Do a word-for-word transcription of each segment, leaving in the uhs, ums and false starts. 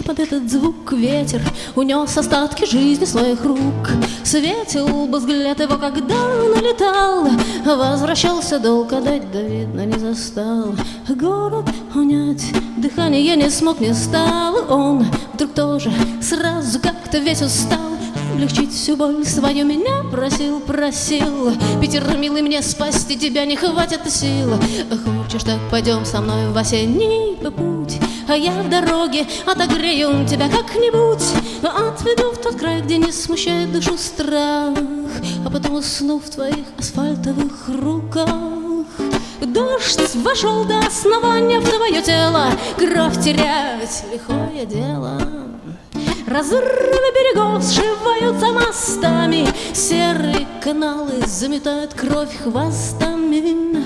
под этот звук ветер унес остатки жизни своих рук. Светил бы взгляд его, когда налетал, возвращался долг отдать, да видно не застал. Город унять, дыхание не смог, не стал. Он вдруг тоже сразу как-то весь устал. Облегчить всю боль свою меня просил, просил. Питер, милый, мне спасти тебя не хватит сил. Хочешь, так пойдем со мной в осенний путь, а я в дороге отогрею тебя как-нибудь. Отведу в тот край, где не смущает душу страх, а потом усну в твоих асфальтовых руках. Дождь вошел до основания в твое тело, кровь терять лихое дело. Разрывы берегов сшиваются мостами, серые каналы заметают кровь хвостами.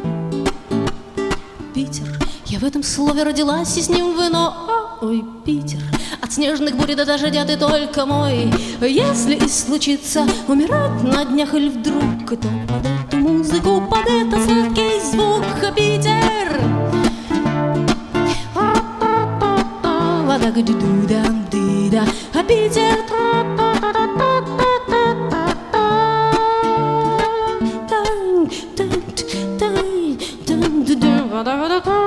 Питер, я в этом слове родилась и с ним вино. Ой, Питер, от снежных бурь до дождя ты только мой. Если и случится умирать на днях или вдруг, то под эту музыку, под этот сладкий звук, Питер. Ва-да-га-ду-ду-дам-ди-да, а Питер. Ва-да-га-ду.